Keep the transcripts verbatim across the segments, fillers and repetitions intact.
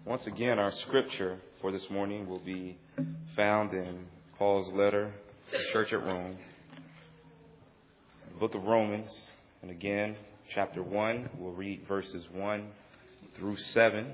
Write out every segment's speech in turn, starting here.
Once again, our scripture for this morning will be found in Paul's letter to the church at Rome, the book of Romans. And again, chapter one, we'll read verses one through seven.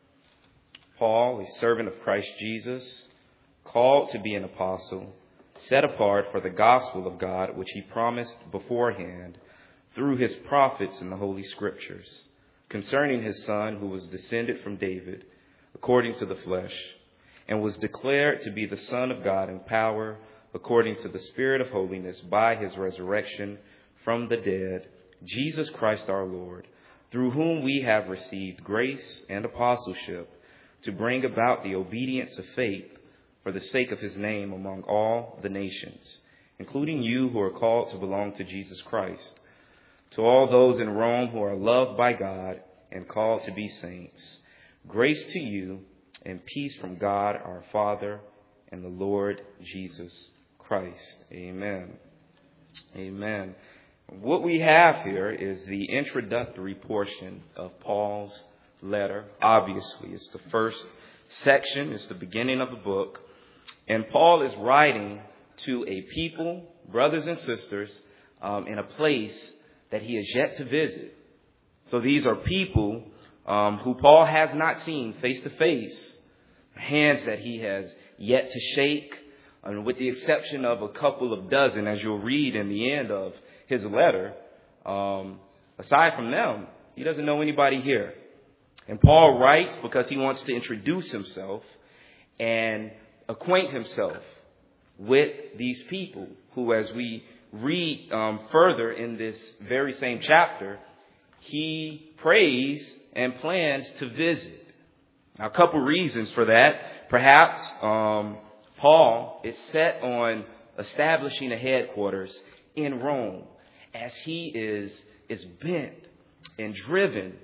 Paul, a servant of Christ Jesus, called to be an apostle, set apart for the gospel of God, which he promised beforehand through his prophets in the Holy Scriptures, concerning his Son, who was descended from David, according to the flesh, and was declared to be the Son of God in power, according to the Spirit of holiness, by his resurrection from the dead, Jesus Christ our Lord, through whom we have received grace and apostleship to bring about the obedience of faith for the sake of his name among all the nations, including you who are called to belong to Jesus Christ. To all those in Rome who are loved by God and called to be saints, grace to you and peace from God our Father and the Lord Jesus Christ. Amen. Amen. What we have here is the introductory portion of Paul's letter. Obviously, it's the first section. It's the beginning of the book. And Paul is writing to a people, brothers and sisters, um, in a place that he has yet to visit. So these are people um, who Paul has not seen face to face, hands that he has yet to shake, and with the exception of a couple of dozen, as you'll read in the end of his letter. Um, aside from them, he doesn't know anybody here. And Paul writes because he wants to introduce himself and acquaint himself with these people who, as we read um, further in this very same chapter, he prays and plans to visit. Now, a couple reasons for that. Perhaps um, Paul is set on establishing a headquarters in Rome, as he is is bent and driven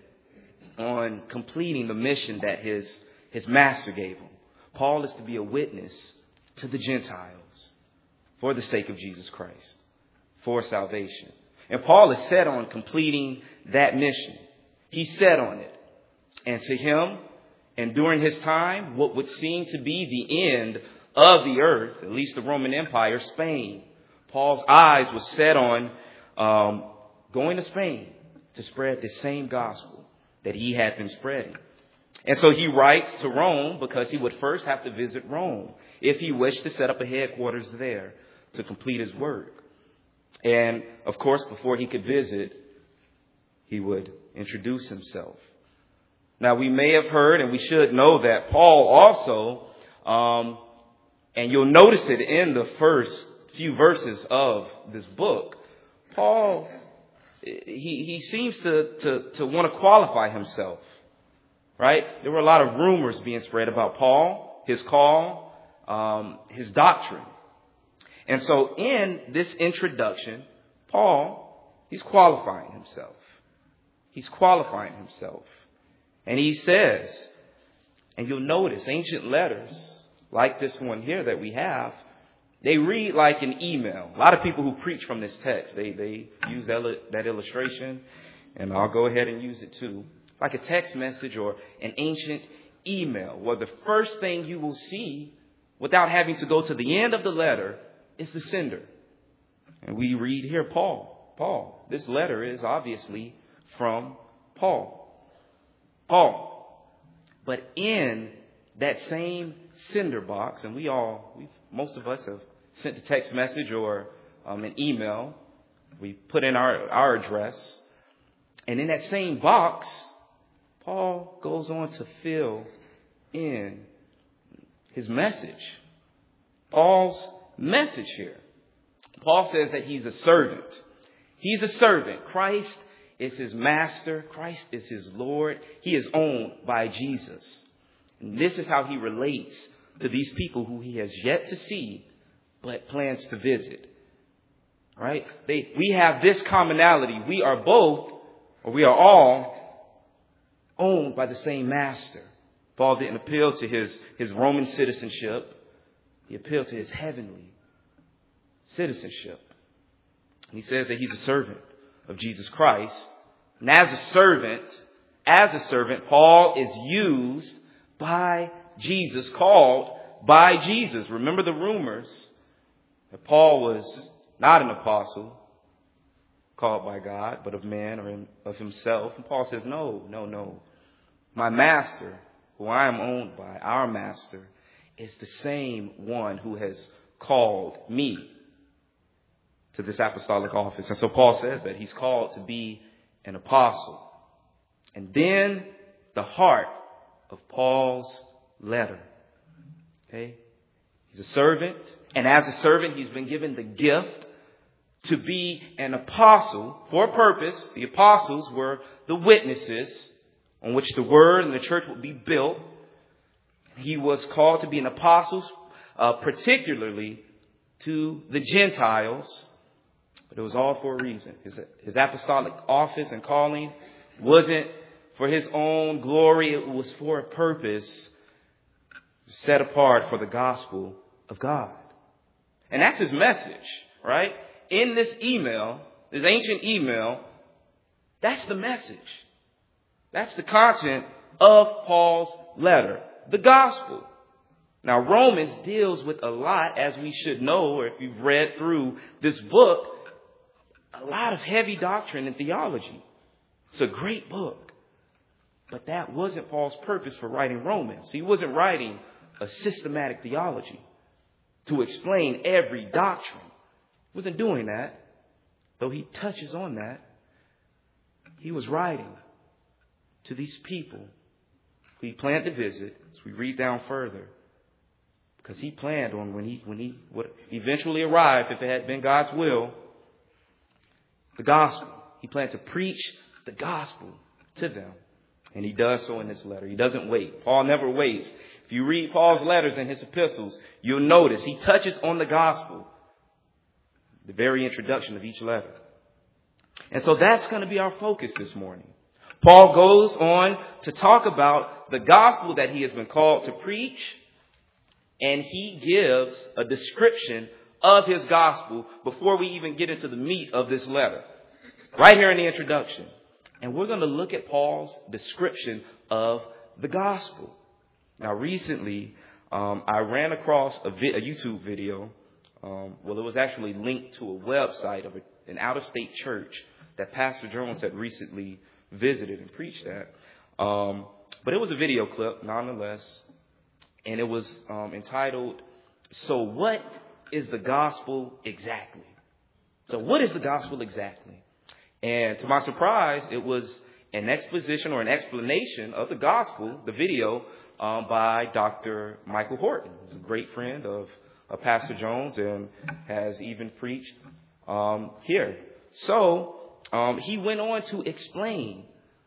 on completing the mission that his his master gave him. Paul is to be a witness to the Gentiles for the sake of Jesus Christ, for salvation. And Paul is set on completing that mission. He's set on it. And to him, and during his time, what would seem to be the end of the earth, at least the Roman Empire, Spain, Paul's eyes were set on um, going to Spain to spread the same gospel that he had been spreading. And so he writes to Rome because he would first have to visit Rome if he wished to set up a headquarters there to complete his work. And, of course, before he could visit, he would introduce himself. Now, we may have heard, and we should know, that Paul also, um, and you'll notice it in the first few verses of this book, Paul, he, he seems to, to, to want to qualify himself, right? There were a lot of rumors being spread about Paul, his call, um, his doctrine. And so in this introduction, Paul, he's qualifying himself. He's qualifying himself. And he says, and you'll notice ancient letters like this one here that we have, they read like an email. A lot of people who preach from this text, they, they use that, that illustration, and I'll go ahead and use it too. Like a text message or an ancient email, where the first thing you will see without having to go to the end of the letter is the sender. And we read here, Paul. Paul. This letter is obviously from Paul. Paul. But in that same sender box, and we all, we most of us have sent a text message or um, an email. We put in our, our address. And in that same box, Paul goes on to fill in his message. Paul's message here. Paul says that he's a servant. He's a servant. Christ is his master. Christ is his Lord. He is owned by Jesus. And this is how he relates to these people who he has yet to see, but plans to visit. Right? They, we have this commonality. We are both, or we are all, owned by the same master. Paul didn't appeal to his, his Roman citizenship. He appealed to his heavenly citizenship. And he says that he's a servant of Jesus Christ. And as a servant, as a servant, Paul is used by Jesus, called by Jesus. Remember the rumors that Paul was not an apostle called by God, but of man or of himself. And Paul says, no, no, no. My master, who I am owned by, our master, is the same one who has called me to this apostolic office. And so Paul says that he's called to be an apostle. And then the heart of Paul's letter. Okay? He's a servant. And as a servant, he's been given the gift to be an apostle for a purpose. The apostles were the witnesses on which the word and the church would be built. He was called to be an apostle, uh, particularly to the Gentiles. But it was all for a reason. His, his apostolic office and calling wasn't for his own glory. It was for a purpose set apart for the gospel of God. And that's his message, right? In this email, this ancient email, that's the message. That's the content of Paul's letter, the gospel. Now, Romans deals with a lot, as we should know, or if you've read through this book, a lot of heavy doctrine and theology. It's a great book. But that wasn't Paul's purpose for writing Romans. He wasn't writing a systematic theology to explain every doctrine. He wasn't doing that, though he touches on that. He was writing to these people who he planned to visit, as we read down further, because he planned on when he when he would eventually arrive, if it had been God's will, the gospel. He planned to preach the gospel to them. And he does so in this letter. He doesn't wait. Paul never waits. If you read Paul's letters and his epistles, you'll notice he touches on the gospel, the very introduction of each letter. And so that's going to be our focus this morning. Paul goes on to talk about the gospel that he has been called to preach, and he gives a description of his gospel before we even get into the meat of this letter, right here in the introduction. And we're going to look at Paul's description of the gospel. Now, recently, um, I ran across a, vi- a YouTube video. Um, well, it was actually linked to a website of a, an out-of-state church that Pastor Jones had recently visited and preached at. Um, but it was a video clip, nonetheless, and it was um, entitled, "So What is the Gospel Exactly?" So what is the gospel exactly? And to my surprise, it was an exposition or an explanation of the gospel, the video, um, by Doctor Michael Horton, who's a great friend of, of Pastor Jones and has even preached um, here. So um, he went on to explain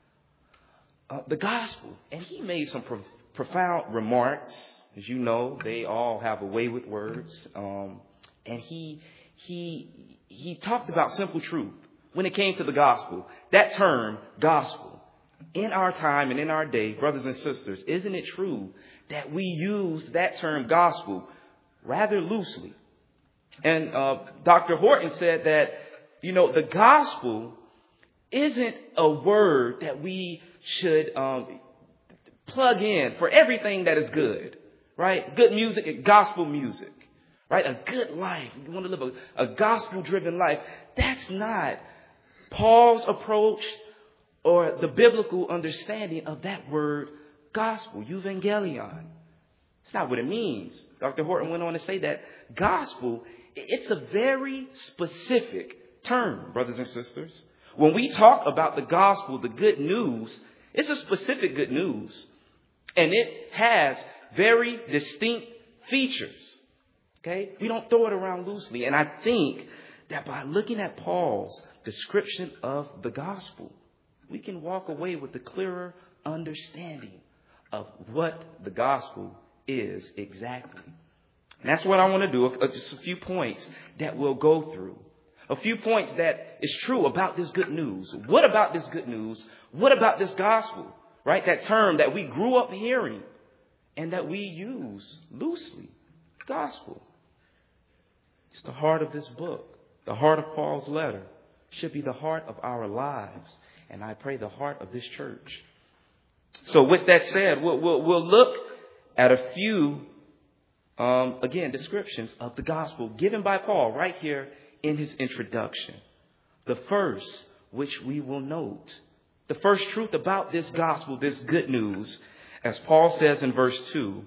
uh, the gospel, and he made some pro- profound remarks. As you know, they all have a way with words. Um, and he he he talked about simple truth. When it came to the gospel, that term, gospel, in our time and in our day, brothers and sisters, isn't it true that we use that term gospel rather loosely? And uh, Doctor Horton said that, you know, the gospel isn't a word that we should um, plug in for everything that is good, right? Good music, gospel music, right? A good life. You want to live a, a gospel-driven life. That's not Paul's approach or the biblical understanding of that word gospel, evangelion. It's not what it means. Doctor Horton went on to say that gospel, it's a very specific term, brothers and sisters. When we talk about the gospel, the good news, it's a specific good news. And it has very distinct features. Okay? We don't throw it around loosely. And I think that by looking at Paul's description of the gospel, we can walk away with a clearer understanding of what the gospel is exactly. And that's what I want to do. Just a few points that we'll go through. A few points that is true about this good news. What about this good news? What about this gospel? Right? That term that we grew up hearing and that we use loosely. Gospel. It's the heart of this book. The heart of Paul's letter should be the heart of our lives. And I pray the heart of this church. So with that said, we'll, we'll, we'll look at a few, um, again, descriptions of the gospel given by Paul right here in his introduction. The first, which we will note, the first truth about this gospel, this good news, as Paul says in verse two,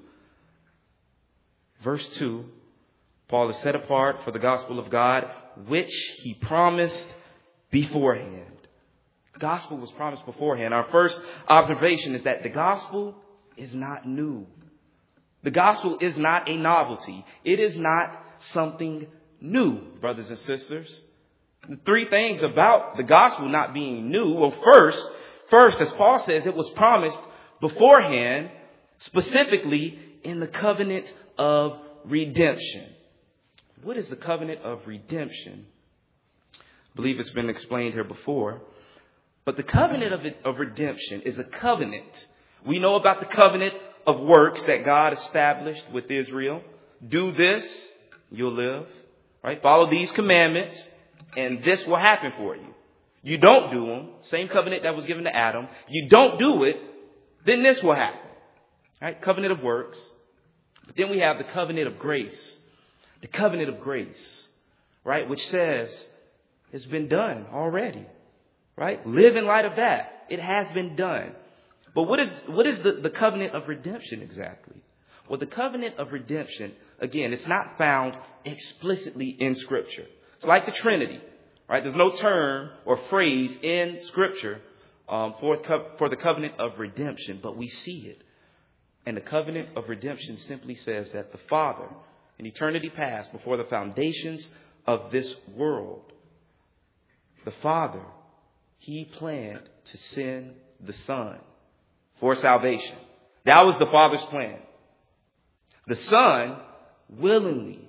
verse two, Paul is set apart for the gospel of God, which he promised beforehand. The gospel was promised beforehand. Our first observation is that the gospel is not new. The gospel is not a novelty. It is not something new, brothers and sisters. The three things about the gospel not being new. Well, first, first, as Paul says, it was promised beforehand, specifically in the covenant of redemption. What is the covenant of redemption? I believe it's been explained here before. But the covenant of, of redemption is a covenant. We know about the covenant of works that God established with Israel. Do this, you'll live. Right? Follow these commandments, and this will happen for you. You don't do them, same covenant that was given to Adam. You don't do it, then this will happen. Right? Covenant of works. But then we have the covenant of grace. The covenant of grace, right? Which says it's been done already, right? Live in light of that. It has been done. But what is, what is the, the covenant of redemption exactly? Well, the covenant of redemption, again, it's not found explicitly in Scripture. It's like the Trinity, right? There's no term or phrase in Scripture um, for, co- for the covenant of redemption, but we see it. And the covenant of redemption simply says that the Father, in eternity past, before the foundations of this world, the Father, he planned to send the Son for salvation. That was the Father's plan. The Son willingly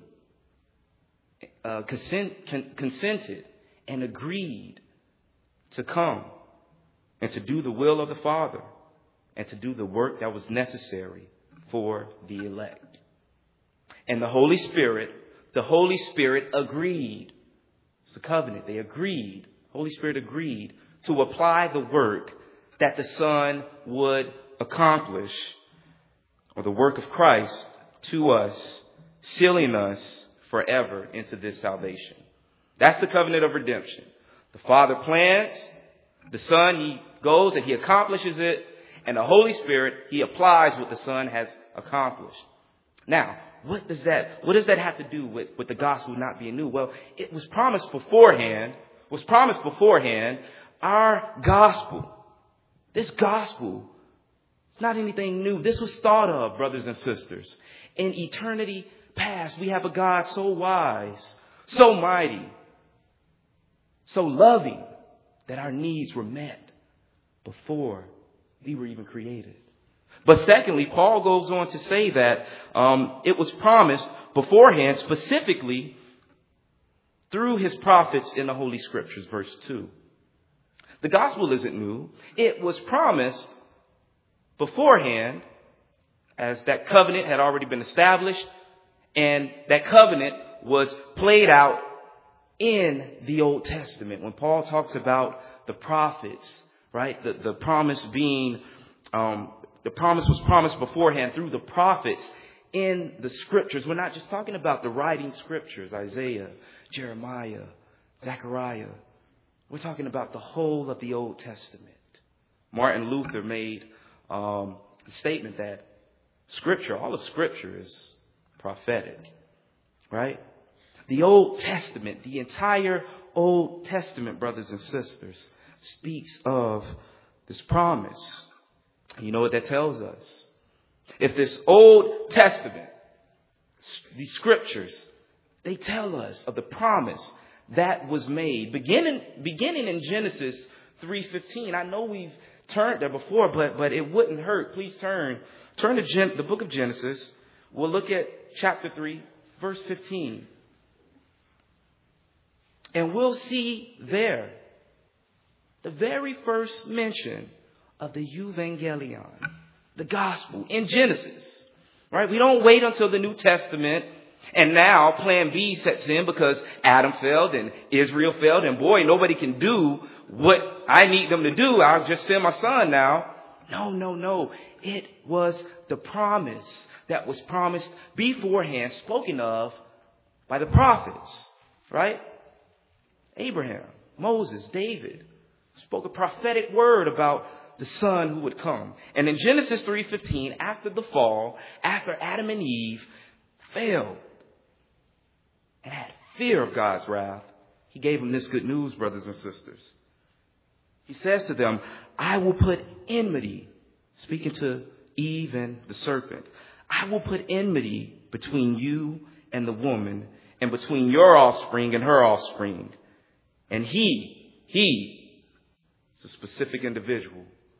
uh, consent, con- consented and agreed to come and to do the will of the Father and to do the work that was necessary for the elect. And the Holy Spirit, the Holy Spirit agreed. It's a covenant. They agreed. Holy Spirit agreed to apply the work that the Son would accomplish, or the work of Christ, to us, sealing us forever into this salvation. That's the covenant of redemption. The Father plans, the Son, he goes and he accomplishes it, and the Holy Spirit, he applies what the Son has accomplished. Now, what does that, what does that have to do with, with the gospel not being new? Well, it was promised beforehand, was promised beforehand, our gospel. This gospel, it's not anything new. This was thought of, brothers and sisters. In eternity past, we have a God so wise, so mighty, so loving that our needs were met before we were even created. But secondly, Paul goes on to say that um, it was promised beforehand, specifically through his prophets in the Holy Scriptures, verse two. The gospel isn't new. It was promised beforehand, as that covenant had already been established, and that covenant was played out in the Old Testament. When Paul talks about the prophets, right, the, the promise being, um, the promise was promised beforehand through the prophets in the Scriptures. We're not just talking about the writing Scriptures, Isaiah, Jeremiah, Zechariah. We're talking about the whole of the Old Testament. Martin Luther made um, the statement that Scripture, all of Scripture is prophetic, right? The Old Testament, the entire Old Testament, brothers and sisters, speaks of this promise. You know what that tells us? If this Old Testament, the Scriptures, they tell us of the promise that was made, beginning beginning in Genesis three fifteen. I know we've turned there before, but but it wouldn't hurt. Please turn turn to Gen, the book of Genesis. We'll look at chapter three, verse fifteen. And we'll see there the very first mention of the Evangelion, the gospel, in Genesis. Right? We don't wait until the New Testament. And now plan B sets in because Adam failed and Israel failed. And boy, nobody can do what I need them to do. I'll just send my son now. No, no, no. It was the promise that was promised beforehand, spoken of by the prophets, right? Abraham, Moses, David spoke a prophetic word about the son who would come. And in Genesis three fifteen, after the fall, after Adam and Eve failed and had fear of God's wrath, he gave them this good news, brothers and sisters. He says to them, I will put enmity, speaking to Eve and the serpent, I will put enmity between you and the woman, and between your offspring and her offspring. And he, he, it's a specific individual,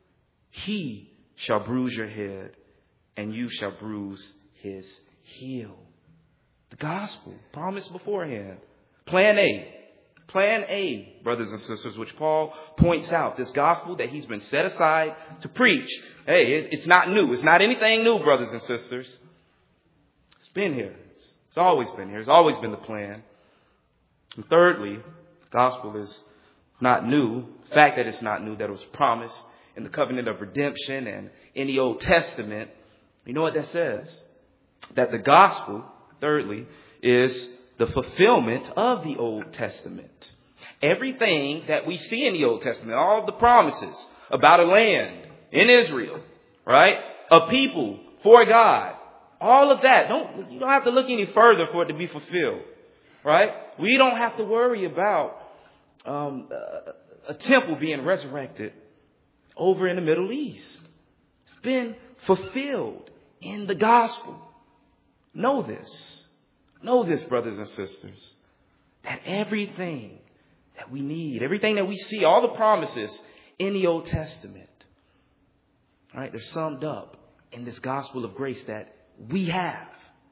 he shall bruise your head, and you shall bruise his heel. The gospel promised beforehand. Plan A. Plan A, brothers and sisters, which Paul points out, this gospel that he's been set aside to preach. Hey, it, it's not new. It's not anything new, brothers and sisters. It's been here. It's, it's always been here. It's always been the plan. And thirdly, the gospel is not new. The fact that it's not new, that it was promised in the covenant of redemption and in the Old Testament. You know what that says? That the gospel, thirdly, is the fulfillment of the Old Testament. Everything that we see in the Old Testament, all of the promises about a land in Israel, right? A people for God, all of that. Don't, you don't have to look any further for it to be fulfilled, right? We don't have to worry about um, a, a temple being resurrected over in the Middle East. It's been fulfilled in the gospel. Know this. Know this, brothers and sisters, that everything that we need, everything that we see, all the promises in the Old Testament, all right, they're summed up in this gospel of grace that we have.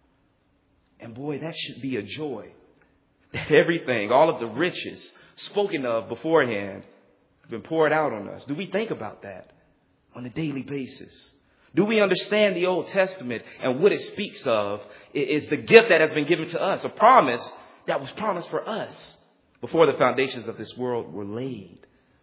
And boy, that should be a joy, that everything, all of the riches spoken of beforehand have been poured out on us. Do we think about that on a daily basis? Do we understand the Old Testament and what it speaks of is the gift that has been given to us, a promise that was promised for us before the foundations of this world were laid?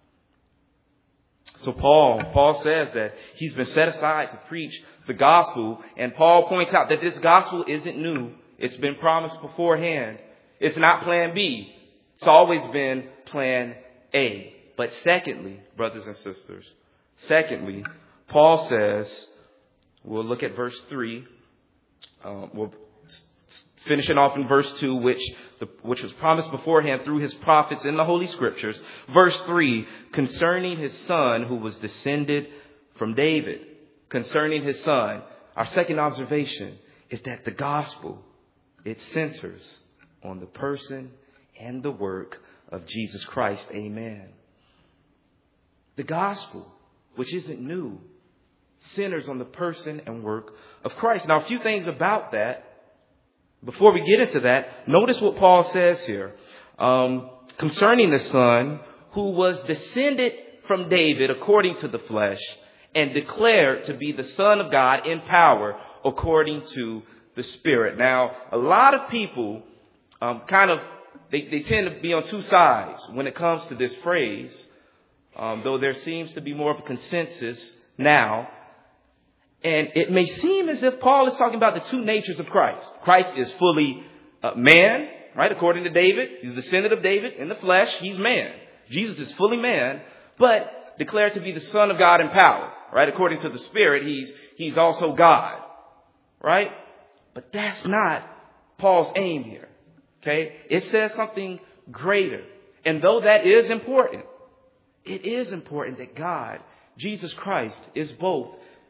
So Paul, Paul says that he's been set aside to preach the gospel, and Paul points out that this gospel isn't new. It's been promised beforehand. It's not plan B. It's always been plan A. But secondly, brothers and sisters, secondly, Paul says, we'll look at verse three. Um, we'll finish it off in verse two, which the, which was promised beforehand through his prophets in the Holy Scriptures. Verse three, concerning his son who was descended from David. Concerning his son, our second observation is that the gospel, it centers on the person and the work of Jesus Christ. Amen. The gospel, which isn't new, centers on the person and work of Christ. Now, a few things about that. Before we get into that, notice what Paul says here. Um, concerning the son who was descended from David according to the flesh and declared to be the Son of God in power according to the Spirit. Now, a lot of people um, kind of, they, they tend to be on two sides when it comes to this phrase, um, though there seems to be more of a consensus now. And it may seem as if Paul is talking about the two natures of Christ. Christ is fully uh, man, right? According to David, he's the descendant of David in the flesh. He's man. Jesus is fully man, but declared to be the Son of God in power, right? According to the Spirit, he's, he's also God, right? But that's not Paul's aim here. Okay. It says something greater. And though that is important, it is important that God, Jesus Christ, is both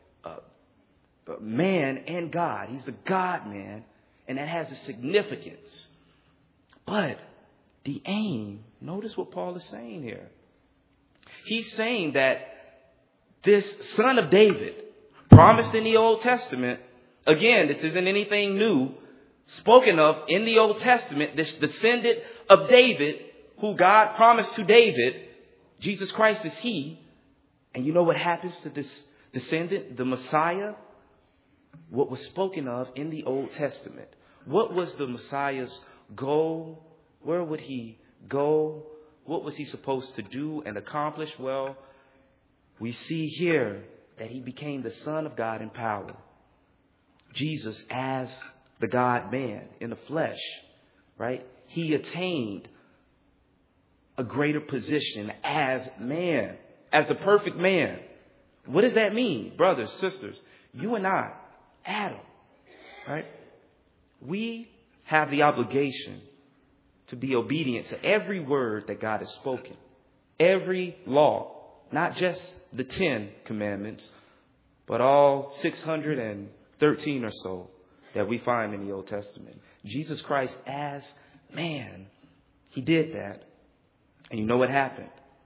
man and God. He's the God man, and that has a significance. But the aim, notice what Paul is saying here. He's saying that this son of David, promised in the Old Testament, again, this isn't anything new, spoken of in the Old Testament, this descendant of David, who God promised to David, Jesus Christ is he. And you know what happens to this descendant, the Messiah? What was spoken of in the Old Testament. What was the Messiah's goal? Where would he go? What was he supposed to do and accomplish? Well, we see here that he became the Son of God in power. Jesus as the God-man in the flesh, right? He attained a greater position as man, as the perfect man. What does that mean? Brothers, sisters, you and I, Adam, right? We have the obligation to be obedient to every word that God has spoken, every law, not just the Ten Commandments, but all six hundred thirteen or so that we find in the Old Testament. Jesus Christ as man, he did that. And you know what happened?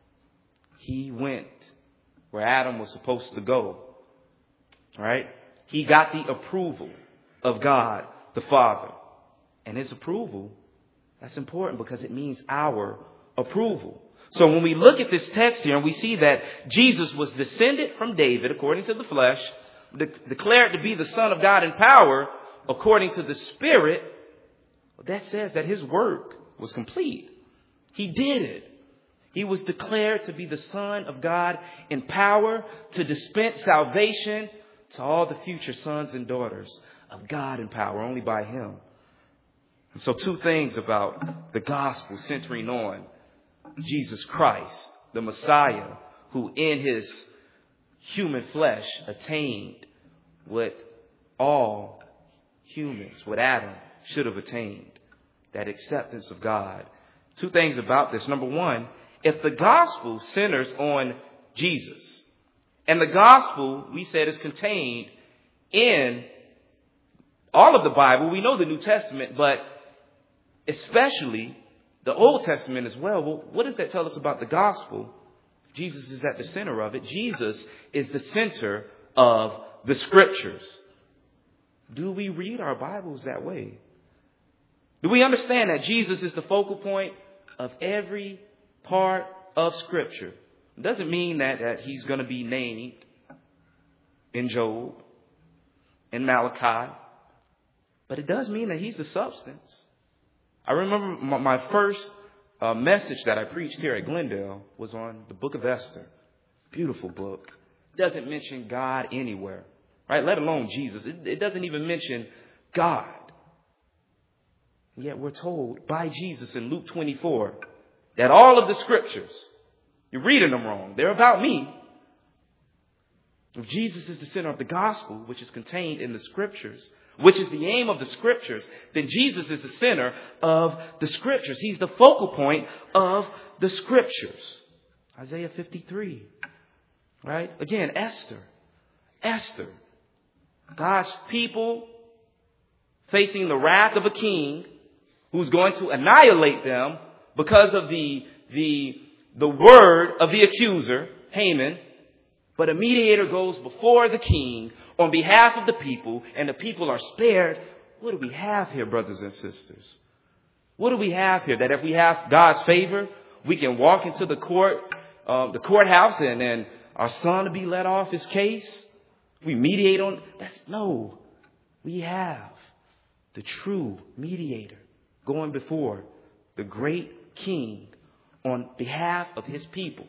He went where Adam was supposed to go, right? He got the approval of God the Father. And his approval, that's important because it means our approval. So when we look at this text here and we see that Jesus was descended from David according to the flesh, de- declared to be the Son of God in power according to the Spirit, that says that his work was complete. He did it. He was declared to be the Son of God in power to dispense salvation to all the future sons and daughters of God in power only by him. And so two things about the gospel centering on Jesus Christ, the Messiah, who in his human flesh attained what all humans, what Adam should have attained, that acceptance of God. Two things about this. Number one, if the gospel centers on Jesus, and the gospel, we said, is contained in all of the Bible, we know the New Testament, but especially the Old Testament as well. Well, what does that tell us about the gospel? Jesus is at the center of it. Jesus is the center of the scriptures. Do we read our Bibles that way? Do we understand that Jesus is the focal point of every part of scripture? It doesn't mean that, that he's going to be named in Job, in Malachi, but it does mean that he's the substance. I remember my, my first uh, message that I preached here at Glendale was on the book of Esther. Beautiful book. It doesn't mention God anywhere, right? Let alone Jesus. It, it doesn't even mention God. Yet we're told by Jesus in Luke twenty-four that all of the scriptures, you're reading them wrong. They're about me. If Jesus is the center of the gospel, which is contained in the scriptures, which is the aim of the scriptures, then Jesus is the center of the scriptures. He's the focal point of the scriptures. Isaiah fifty-three, right? Again, Esther. Esther. God's people facing the wrath of a king who's going to annihilate them because of the, the, the word of the accuser, Haman. But a mediator goes before the king on behalf of the people, and the people are spared. What do we have here, brothers and sisters? What do we have here? That if we have God's favor, we can walk into the court, uh, the courthouse, and then our son will be let off his case. We mediate on. That's no. We have the true mediator going before the great king on behalf of his people.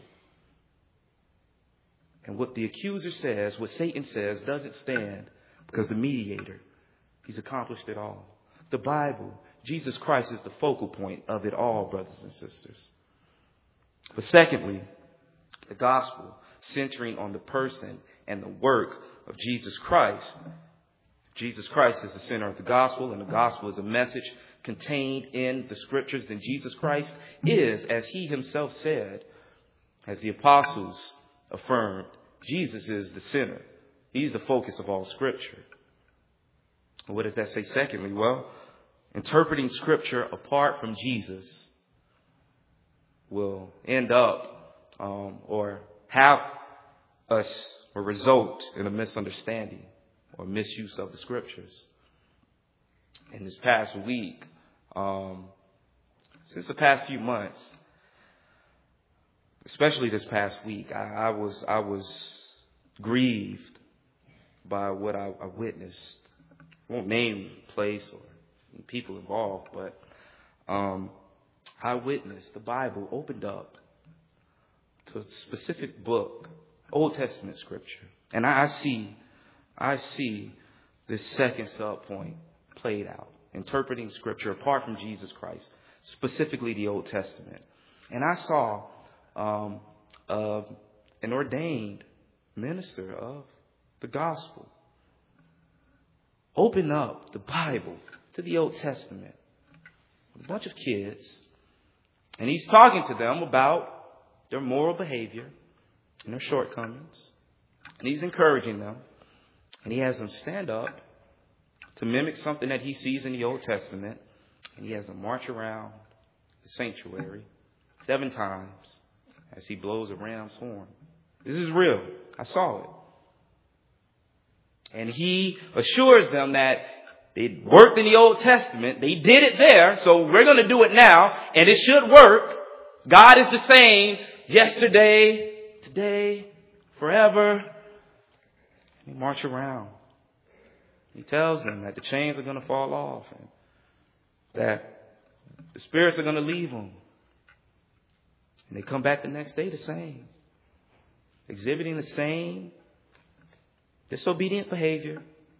And what the accuser says, what Satan says, doesn't stand because the mediator, he's accomplished it all. The Bible, Jesus Christ is the focal point of it all, brothers and sisters. But secondly, the gospel centering on the person and the work of Jesus Christ. Jesus Christ is the center of the gospel, and the gospel is a message contained in the scriptures. Then Jesus Christ is, as he himself said, as the apostles affirmed, Jesus is the center. He's the focus of all scripture. What does that say secondly? Well, interpreting scripture apart from Jesus will end up um, or have us or result in a misunderstanding or misuse of the scriptures. In this past week, um, since the past few months, especially this past week, I, I was I was grieved by what I, I witnessed. I won't name place or people involved, but um, I witnessed the Bible opened up to a specific book, Old Testament scripture, And I see, I see this second sub point played out, interpreting Scripture apart from Jesus Christ, specifically the Old Testament. And I saw um, uh, an ordained minister of the gospel open up the Bible to the Old Testament with a bunch of kids. And he's talking to them about their moral behavior and their shortcomings. And he's encouraging them. And he has them stand up to mimic something that he sees in the Old Testament. And he has them march around the sanctuary seven times as he blows a ram's horn. This is real. I saw it. And he assures them that they worked in the Old Testament. They did it there, so we're going to do it now, and it should work. God is the same yesterday, today, forever. And they march around. He tells them that the chains are going to fall off and that the spirits are going to leave them. And they come back the next day the same, exhibiting the same disobedient behavior.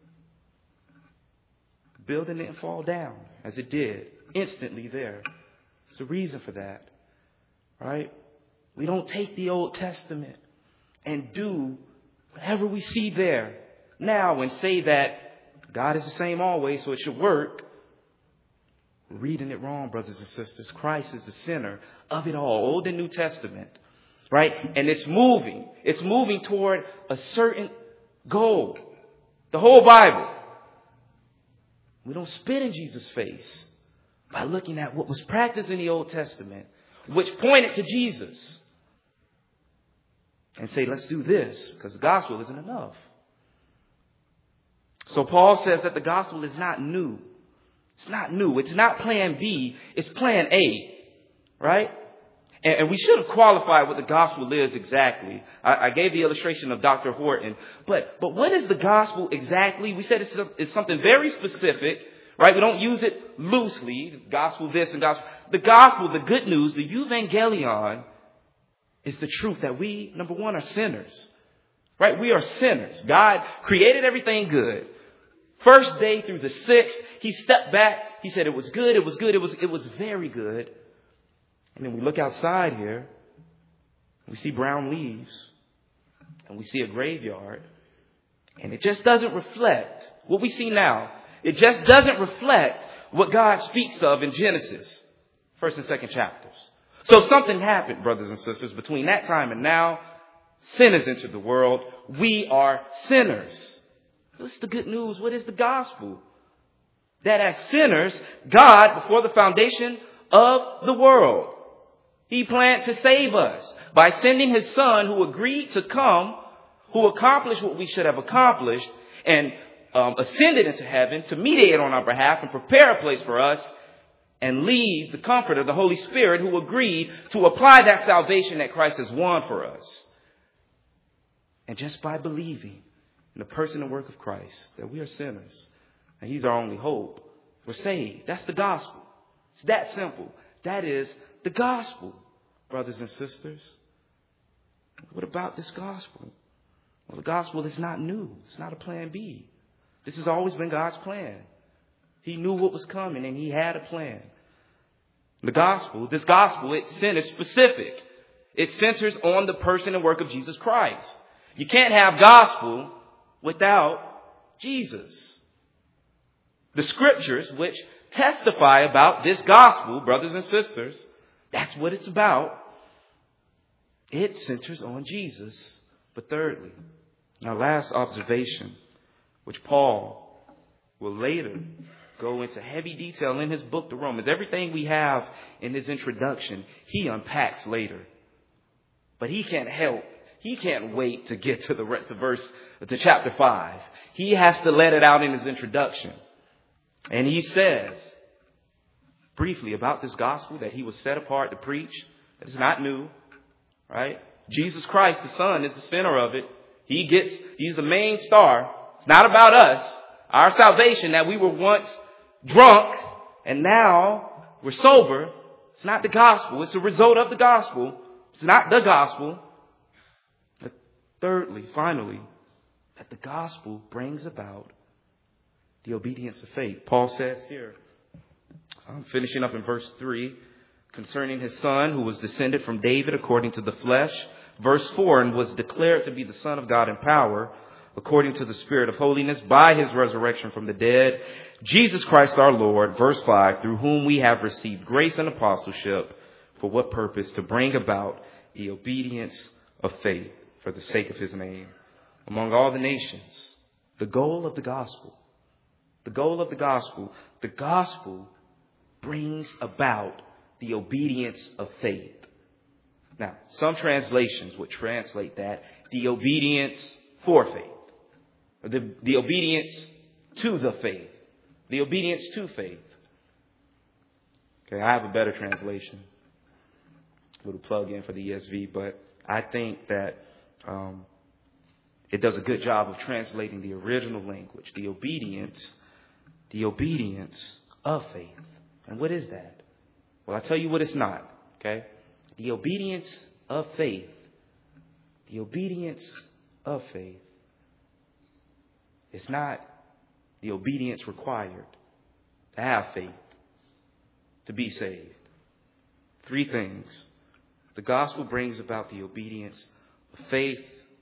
The building didn't fall down as it did instantly there. There's a reason for that, right? We don't take the Old Testament and do whatever we see there now and say that God is the same always, so it should work. We're reading it wrong, brothers and sisters. Christ is the center of it all, Old and New Testament, right? And it's moving. It's moving toward a certain goal. The whole Bible. We don't spit in Jesus' face by looking at what was practiced in the Old Testament, which pointed to Jesus, and say, let's do this, because the gospel isn't enough. So Paul says that the gospel is not new. It's not new. It's not plan B. It's plan A, right? And, and we should have qualified what the gospel is exactly. I, I gave the illustration of Doctor Horton. But, but what is the gospel exactly? We said it's, it's something very specific, right? We don't use it loosely. Gospel this and gospel. The gospel, the good news, the evangelion, is the truth that we, number one, are sinners, right? We are sinners. God created everything good. First day through the sixth, he stepped back. He said it was good. It was good. It was, it was very good. And then we look outside here. We see brown leaves. And we see a graveyard. And it just doesn't reflect what we see now. It just doesn't reflect what God speaks of in Genesis, first and second chapters. So something happened, brothers and sisters, between that time and now. Sin has entered the world. We are sinners. What's the good news? What is the gospel? That as sinners, God, before the foundation of the world, He planned to save us by sending His Son, who agreed to come, who accomplished what we should have accomplished, and um, ascended into heaven to mediate on our behalf and prepare a place for us, and leave the Comforter, the Holy Spirit, who agreed to apply that salvation that Christ has won for us. And just by believing in the person and work of Christ, that we are sinners, and He's our only hope, we're saved. That's the gospel. It's that simple. That is the gospel, brothers and sisters. What about this gospel? Well, the gospel is not new. It's not a plan B. This has always been God's plan. He knew what was coming, and He had a plan. The gospel, this gospel, it's center specific. It centers on the person and work of Jesus Christ. You can't have gospel without Jesus. The scriptures, which testify about this gospel, brothers and sisters, that's what it's about. It centers on Jesus. But thirdly, our last observation, which Paul will later go into heavy detail in his book, The Romans. Everything we have in his introduction, he unpacks later. But he can't help. He can't wait to get to the to verse to chapter five. He has to let it out in his introduction. And he says briefly about this gospel that he was set apart to preach. It's not new, right? Jesus Christ, the Son, is the center of it. He gets, he's the main star. It's not about us. Our salvation, that we were once drunk and now we're sober. It's not the gospel. It's a result of the gospel. It's not the gospel. But thirdly, finally, that the gospel brings about the obedience of faith. Paul says here, I'm finishing up in verse three, concerning his son who was descended from David according to the flesh. Verse four, and was declared to be the Son of God in power, according to the Spirit of holiness, by his resurrection from the dead, Jesus Christ our Lord. Verse five, through whom we have received grace and apostleship. For what purpose? To bring about the obedience of faith for the sake of his name among all the nations. The goal of the gospel. The goal of the gospel. The gospel brings about the obedience of faith. Now, some translations would translate that the obedience for faith. Or the, the obedience to the faith. The obedience to faith. Okay, I have a better translation. A little plug in for the E S V, but I think that um, it does a good job of translating the original language. The obedience, the obedience of faith. And what is that? Well, I'll tell you what it's not. Okay? The obedience of faith. The obedience of faith. It's not the obedience required to have faith, to be saved. Three things. The gospel brings about the obedience of faith.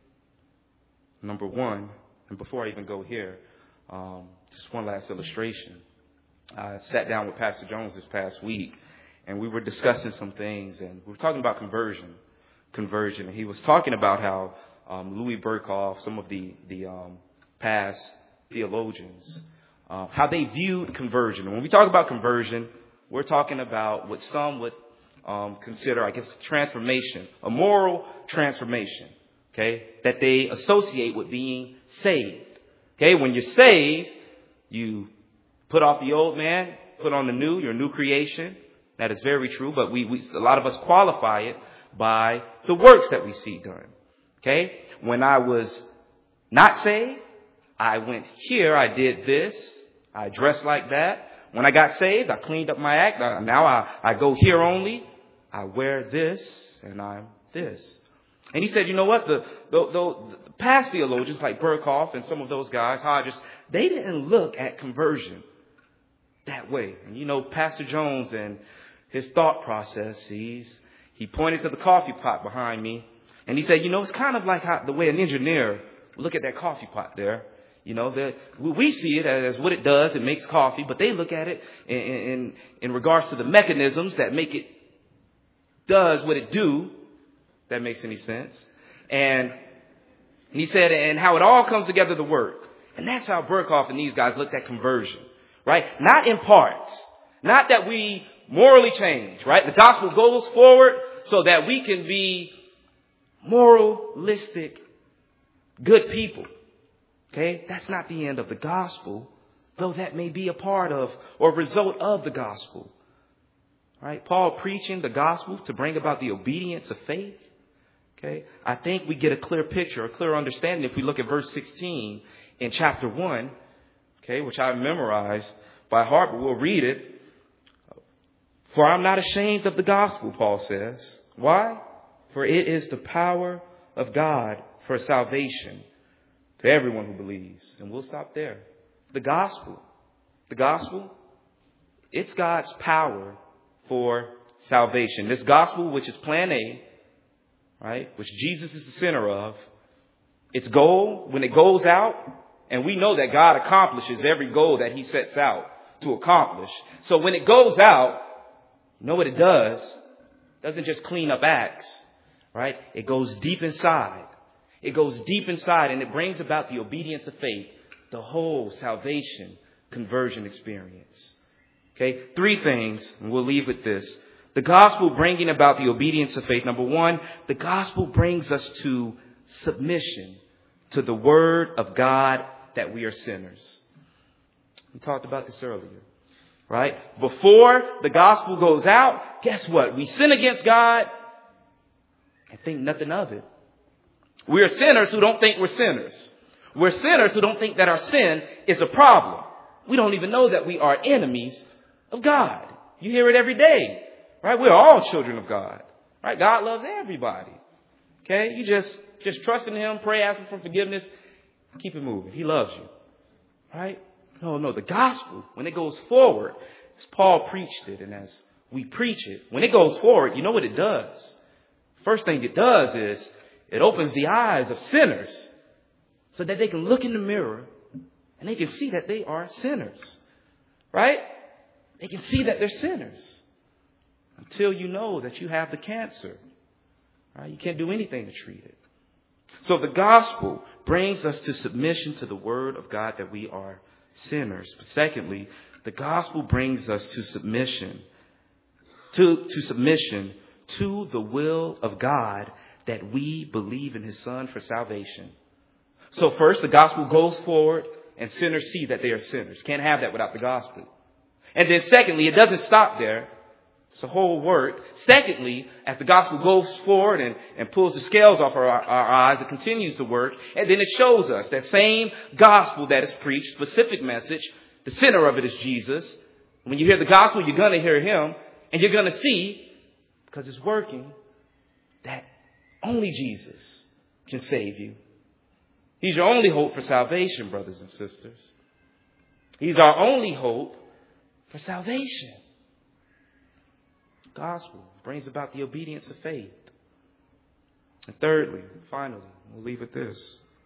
Number one, and before I even go here, um, just one last illustration. I sat down with Pastor Jones this past week, and we were discussing some things, and we were talking about conversion. Conversion. And he was talking about how um, Louis Berkhoff, some of the, the um, past theologians, uh, how they viewed conversion. And when we talk about conversion, we're talking about what some would um, consider, I guess, transformation, a moral transformation, okay, that they associate with being saved. Okay, when you're saved, you put off the old man, put on the new, you're a new creation. That is very true, but we, we a lot of us qualify it by the works that we see done. Okay, when I was not saved, I went here, I did this, I dressed like that. When I got saved, I cleaned up my act. Now I, I go here only. I wear this and I'm this. And he said, you know what? The, the, the, the past theologians like Berkhoff and some of those guys, Hodges, they didn't look at conversion that way. And you know, Pastor Jones and his thought process, he's, he pointed to the coffee pot behind me. And he said, you know, it's kind of like how, the way an engineer look at that coffee pot there. You know, that we see it as what it does. It makes coffee, but they look at it in, in, in regards to the mechanisms that make it does what it do. That makes any sense. And he said, and how it all comes together to work. And that's how Berkhoff and these guys looked at conversion, right? Not in parts, not that we morally change, right? The gospel goes forward so that we can be moralistic, good people. Okay, that's not the end of the gospel, though that may be a part of or result of the gospel. Right? Paul preaching the gospel to bring about the obedience of faith. Okay, I think we get a clear picture, a clear understanding if we look at verse sixteen in chapter one, okay, which I memorized by heart, but we'll read it. For I'm not ashamed of the gospel, Paul says. Why? For it is the power of God for salvation to everyone who believes. And we'll stop there. The gospel. The gospel, it's God's power for salvation. This gospel, which is plan A, right, which Jesus is the center of, its goal, when it goes out, and we know that God accomplishes every goal that he sets out to accomplish. So when it goes out, you know what it does? It doesn't just clean up acts, right? It goes deep inside. It goes deep inside and it brings about the obedience of faith, the whole salvation conversion experience. Okay, three things, and we'll leave with this. The gospel bringing about the obedience of faith. Number one, the gospel brings us to submission to the word of God that we are sinners. We talked about this earlier, right? Before the gospel goes out, guess what? We sin against God and think nothing of it. We're sinners who don't think we're sinners. We're sinners who don't think that our sin is a problem. We don't even know that we are enemies of God. You hear it every day, right? We're all children of God, right? God loves everybody. Okay. You just, just trust in him, pray, ask him for forgiveness. Keep it moving. He loves you. Right? No, no. The gospel, when it goes forward, as Paul preached it and as we preach it, when it goes forward, you know what it does? First thing it does is it opens the eyes of sinners so that they can look in the mirror and they can see that they are sinners. Right? They can see that they're sinners until you know that you have the cancer. Right? You can't do anything to treat it. So the gospel brings us to submission to the word of God that we are sinners. But secondly, the gospel brings us to submission, to, to submission to the will of God that we believe in his son for salvation. So first, the gospel goes forward and sinners see that they are sinners. Can't have that without the gospel. And then secondly, it doesn't stop there. It's a whole work. Secondly, as the gospel goes forward and, and pulls the scales off our, our eyes, it continues to work. And then it shows us that same gospel that is preached, specific message. The center of it is Jesus. When you hear the gospel, you're going to hear him. And you're going to see, because it's working, that only Jesus can save you. He's your only hope for salvation, brothers and sisters. He's our only hope for salvation. Gospel brings about the obedience of faith. And thirdly, finally, we'll leave with this.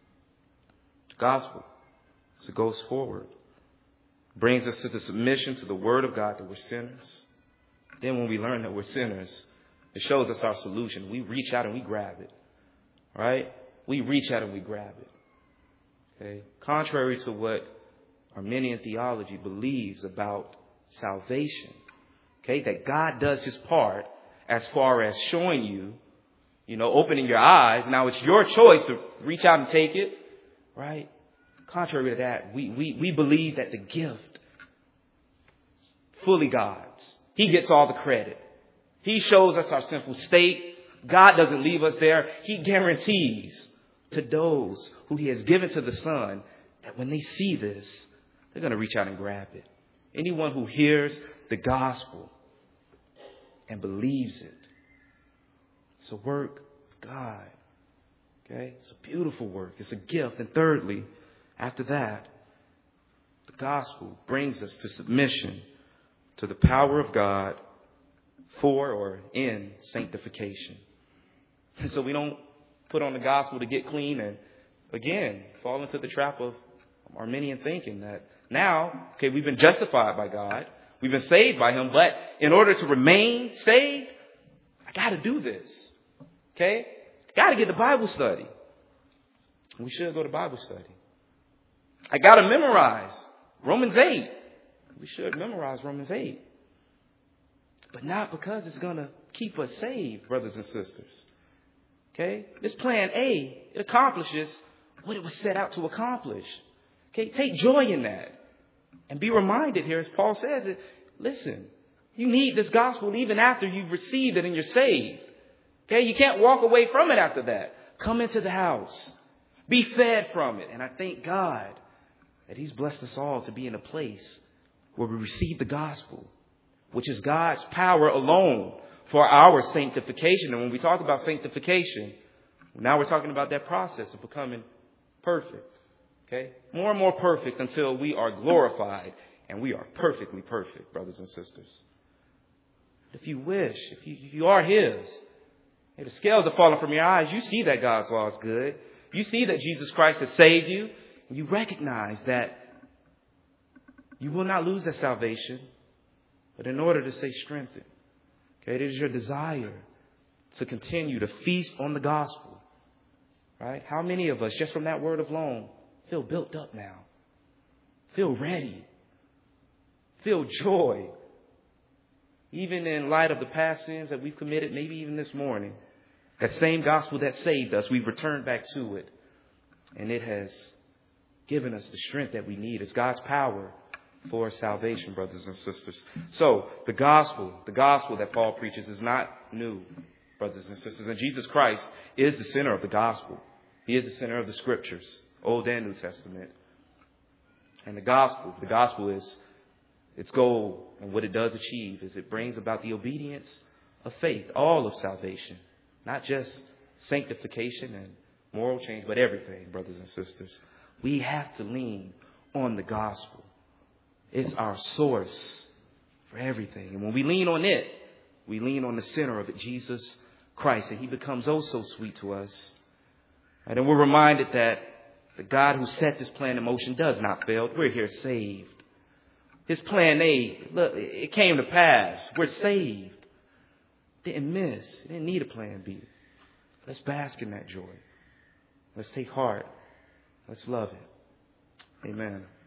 The gospel, as it goes forward, brings us to the submission to the word of God that we're sinners. Then when we learn that we're sinners, it shows us our solution. We reach out and we grab it. Right? We reach out and we grab it. Okay? Contrary to what Arminian theology believes about salvation. Okay, that God does his part as far as showing you, you know, opening your eyes. Now it's your choice to reach out and take it, right? Contrary to that, we, we, we believe that the gift, fully God's. He gets all the credit. He shows us our sinful state. God doesn't leave us there. He guarantees to those who he has given to the Son that when they see this, they're going to reach out and grab it. Anyone who hears the gospel and believes it. It's a work of God. Okay? It's a beautiful work. It's a gift. And thirdly, after that, the gospel brings us to submission to the power of God for or in sanctification. And so we don't put on the gospel to get clean and, again, fall into the trap of Arminian thinking that now, okay, we've been justified by God. We've been saved by him. But in order to remain saved, I got to do this. Okay? Got to get to Bible study. We should go to Bible study. I got to memorize Romans eight. We should memorize Romans eight. But not because it's going to keep us saved, brothers and sisters. Okay? This plan A, it accomplishes what it was set out to accomplish. Okay? Take joy in that. And be reminded here, as Paul says it, listen, you need this gospel even after you've received it and you're saved. Okay? You can't walk away from it after that. Come into the house. Be fed from it. And I thank God that he's blessed us all to be in a place where we receive the gospel, which is God's power alone for our sanctification. And when we talk about sanctification, now we're talking about that process of becoming perfect. Okay? More and more perfect until we are glorified and we are perfectly perfect, brothers and sisters. If you wish, if you, if you are his, if the scales are falling from your eyes, you see that God's law is good. You see that Jesus Christ has saved you. And you recognize that you will not lose that salvation. But in order to stay strengthened, okay, it is your desire to continue to feast on the gospel. Right? How many of us, just from that word alone, feel built up now? Feel ready? Feel joy? Even in light of the past sins that we've committed, maybe even this morning, that same gospel that saved us, we've returned back to it. And it has given us the strength that we need. It's God's power for salvation, brothers and sisters. So the gospel, the gospel that Paul preaches is not new, brothers and sisters. And Jesus Christ is the center of the gospel. He is the center of the scriptures, Old and New Testament. And the gospel, the gospel is its goal, and what it does achieve is it brings about the obedience of faith, all of salvation, not just sanctification and moral change, but everything, brothers and sisters. We have to lean on the gospel. It's our source for everything. And when we lean on it, we lean on the center of it, Jesus Christ. And he becomes oh so sweet to us. And then we're reminded that the God who set this plan in motion does not fail. We're here saved. His plan A, look, it came to pass. We're saved. Didn't miss. Didn't need a plan B. Let's bask in that joy. Let's take heart. Let's love it. Amen.